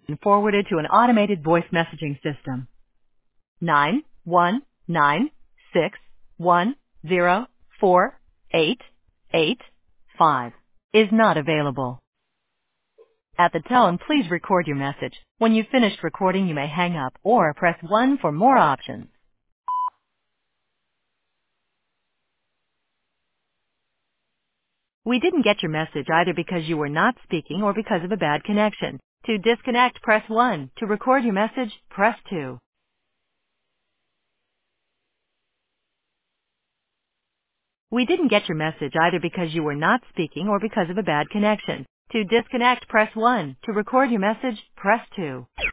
and forwarded to an automated voice messaging system. 91961048885 is not available. At the tone, please record your message. When you've finished recording, you may hang up or press 1 for more options. We didn't get your message either because you were not speaking or because of a bad connection. To disconnect, press 1. To record your message, press 2. We didn't get your message either because you were not speaking or because of a bad connection. To disconnect, press 1. To record your message, press 2.